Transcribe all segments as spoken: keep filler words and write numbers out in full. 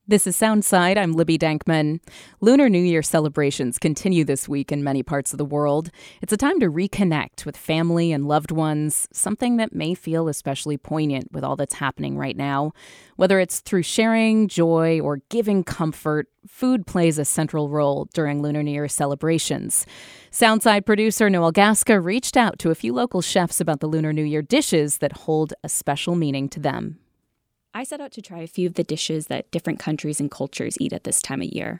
This is Soundside. I'm Libby Dankman. Lunar New Year celebrations continue this week in many parts of the world. It's a time to reconnect with family and loved ones, something that may feel especially poignant with all that's happening right now. Whether it's through sharing joy or giving comfort, food plays a central role during Lunar New Year celebrations. Soundside producer Noel Gasca reached out to a few local chefs about the Lunar New Year dishes that hold a special meaning to them. I set out to try a few of the dishes that different countries and cultures eat at this time of year.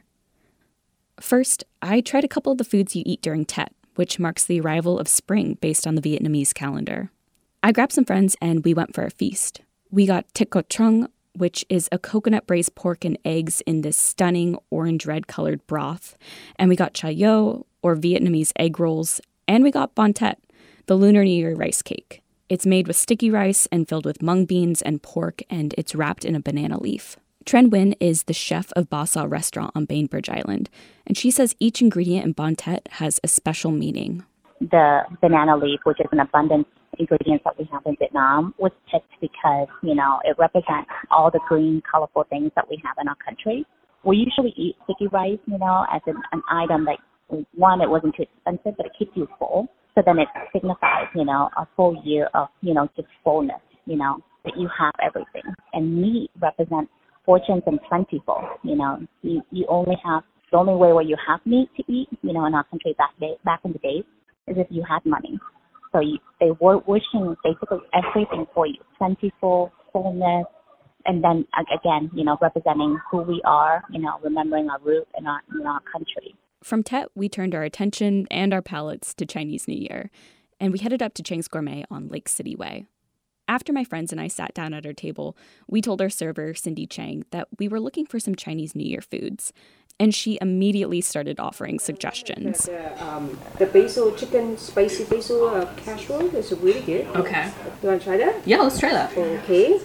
First, I tried a couple of the foods you eat during Tet, which marks the arrival of spring based on the Vietnamese calendar. I grabbed some friends and we went for a feast. We got Thịt Cột Trong, which is a coconut-braised pork and eggs in this stunning orange-red colored broth. And we got Chai Yo, or Vietnamese egg rolls. And we got Bánh Tét, the Lunar New Year rice cake. It's made with sticky rice and filled with mung beans and pork, and it's wrapped in a banana leaf. Tren Nguyen is the chef of Ba Sa restaurant on Bainbridge Island, and she says each ingredient in Bánh Tét has a special meaning. The banana leaf, which is an abundant ingredient that we have in Vietnam, was picked because, you know, it represents all the green, colorful things that we have in our country. We usually eat sticky rice, you know, as an, an item that, one, it wasn't too expensive, but it keeps you full. So then it signifies, you know, a full year of, you know, just fullness, you know, that you have everything. And meat represents fortunes and plentiful, you know. You you only have, the only way where you have meat to eat, you know, in our country back day, back in the days, is if you had money. So you, they were wishing basically everything for you, plentiful, fullness, and then again, you know, representing who we are, you know, remembering our root and our, you know, our country. From Tet, we turned our attention and our palates to Chinese New Year, and we headed up to Chang's Gourmet on Lake City Way. After my friends and I sat down at our table, we told our server, Cindy Chang, that we were looking for some Chinese New Year foods, and she immediately started offering suggestions. The, um, the basil chicken, spicy basil uh, casserole is really good. Okay. You want to try that? Yeah, let's try that. Okay.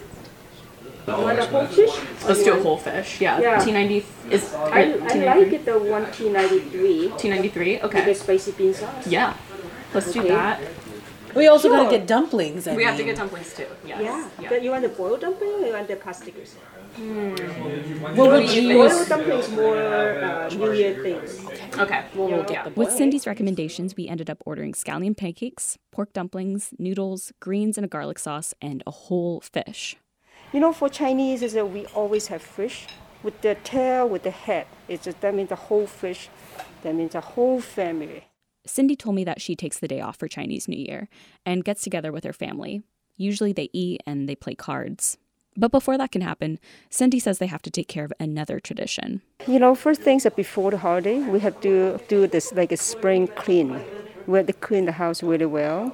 You want a whole fish? Let's do a whole fish. Yeah. Yeah. T ninety is. I, I like it the one T ninety-three. T ninety-three. Okay. With the spicy bean sauce. Yeah. Let's okay. do that. We also sure. gotta get dumplings. I we mean. have to get dumplings too. Yes. Yeah. yeah. You want the boiled dumpling or you want the plastic? Hmm. What would you Boiled use? dumplings more uh, New Year things. Okay. Well, we'll get the With Cindy's recommendations, we ended up ordering scallion pancakes, pork dumplings, noodles, greens, and a garlic sauce, and a whole fish. You know, for Chinese, is that we always have fish with the tail, with the head. It's just, that means the whole fish. That means a whole family. Cindy told me that she takes the day off for Chinese New Year and gets together with her family. Usually they eat and they play cards. But before that can happen, Cindy says they have to take care of another tradition. You know, first things are before the holiday, we have to do this like a spring clean. We have to clean the house really well.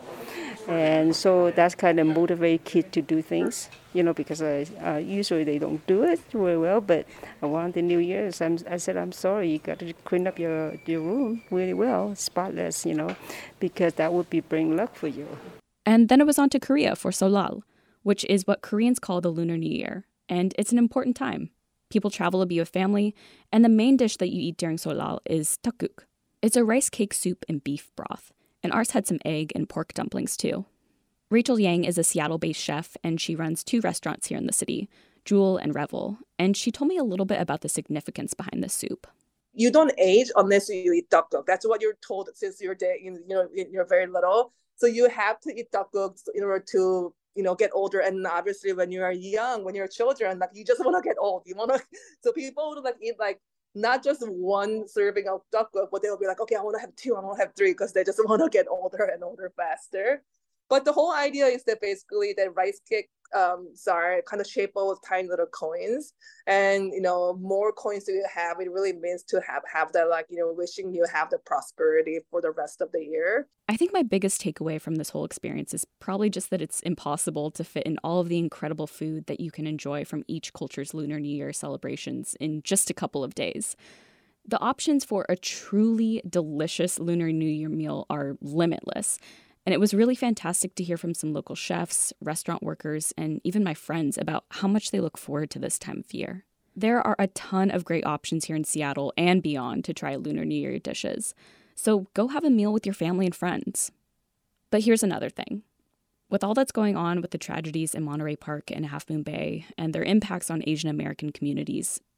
And so that's kind of motivate kids to do things, you know, because uh, uh, usually they don't do it very well. But around the New Year's, I'm, I said, I'm sorry, you got to clean up your, your room really well, spotless, you know, because that would be bring luck for you. And then it was on to Korea for Solal, which is what Koreans call the Lunar New Year. And it's an important time. People travel to be with family, and the main dish that you eat during Solal is tteokguk. It's a rice cake soup and beef broth. And ours had some egg and pork dumplings, too. Rachel Yang is a Seattle-based chef, and she runs two restaurants here in the city, Jewel and Revel. And she told me a little bit about the significance behind this soup. You don't age unless you eat tteokguk. That's what you're told since you're, you know, you're very little. So you have to eat tteokguk in order to, you know, get older. And obviously, when you are young, when you're children, like you just want to get old. You want to. So people would like eat like not just one serving of tteokguk, but they'll be like, okay, I want to have two, I want to have three, because they just want to get older and older faster. But the whole idea is that basically that rice cake um, are kind of shaped with tiny little coins. And, you know, more coins that you have, it really means to have, have that, like, you know, wishing you have the prosperity for the rest of the year. I think my biggest takeaway from this whole experience is probably just that it's impossible to fit in all of the incredible food that you can enjoy from each culture's Lunar New Year celebrations in just a couple of days. The options for a truly delicious Lunar New Year meal are limitless. And it was really fantastic to hear from some local chefs, restaurant workers, and even my friends about how much they look forward to this time of year. There are a ton of great options here in Seattle and beyond to try Lunar New Year dishes. So go have a meal with your family and friends. But here's another thing. With all that's going on with the tragedies in Monterey Park and Half Moon Bay and their impacts on Asian American communities,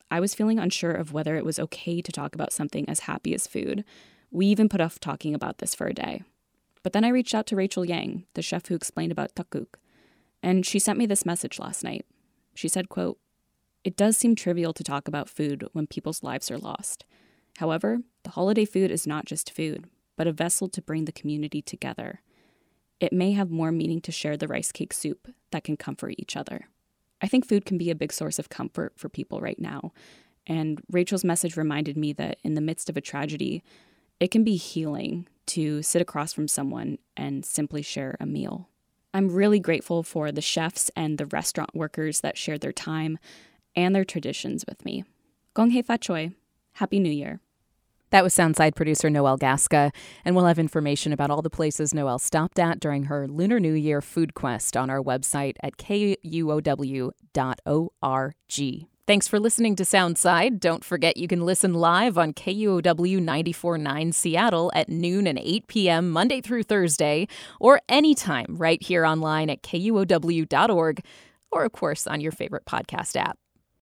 I was feeling unsure of whether it was okay to talk about something as happy as food. We even put off talking about this for a day. But then I reached out to Rachel Yang, the chef who explained about tteokguk, and she sent me this message last night. She said, quote, "It does seem trivial to talk about food when people's lives are lost. However, the holiday food is not just food, but a vessel to bring the community together. It may have more meaning to share the rice cake soup that can comfort each other." I think food can be a big source of comfort for people right now, and Rachel's message reminded me that in the midst of a tragedy, it can be healing to sit across from someone and simply share a meal. I'm really grateful for the chefs and the restaurant workers that shared their time and their traditions with me. Gong hei fa choi. Happy New Year. That was Soundside producer Noelle Gasca, and we'll have information about all the places Noelle stopped at during her Lunar New Year food quest on our website at K U O W dot org. Thanks for listening to Soundside. Don't forget you can listen live on K U O W ninety-four point nine Seattle at noon and eight p.m. Monday through Thursday, or anytime right here online at K U O W dot org, or of course on your favorite podcast app.